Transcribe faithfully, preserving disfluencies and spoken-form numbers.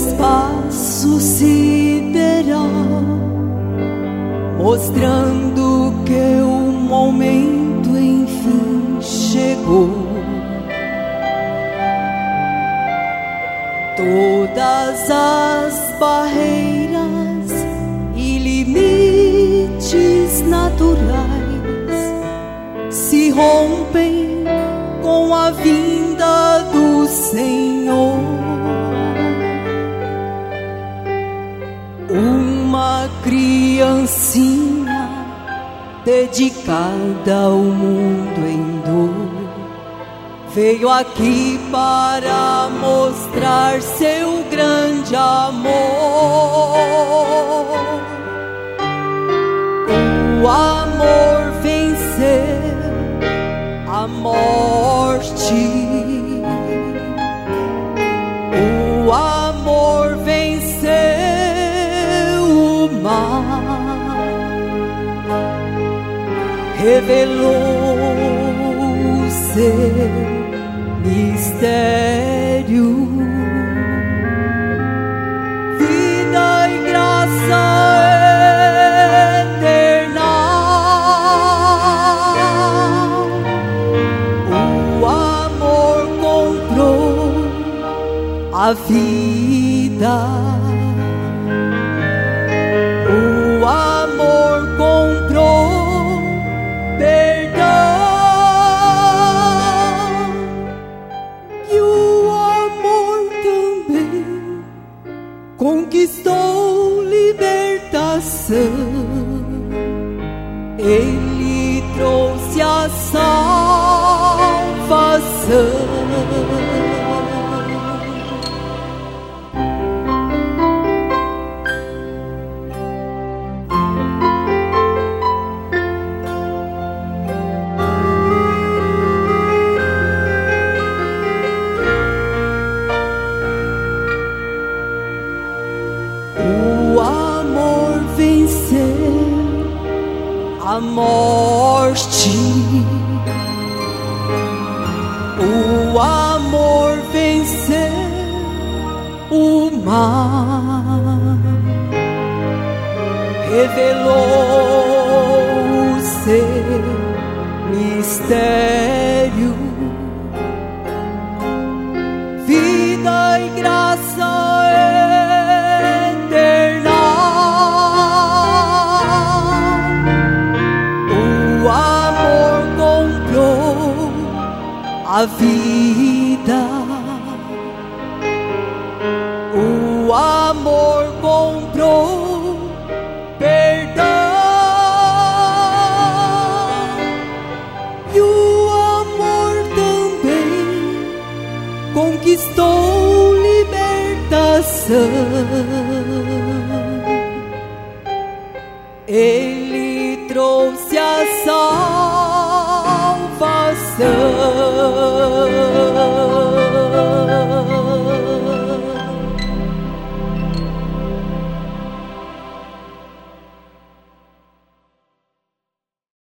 espaço sideral, mostrando que o momento enfim chegou. Todas as barreiras e limites naturais se rompem com a vinda do Senhor. Uma criancinha dedicada ao mundo em dor veio aqui para mostrar seu grande amor. O amor venceu a morte. O amor venceu o mal. Revelou o seu mistério, vida e graça eterna. O amor comprou a vida. O amor comprou perdão. Conquistou libertação. Ele trouxe a salvação. A morte, o amor venceu o mal, revelou o seu mistério, vida e graça eterna. A vida, o amor comprou perdão, e o amor também conquistou libertação.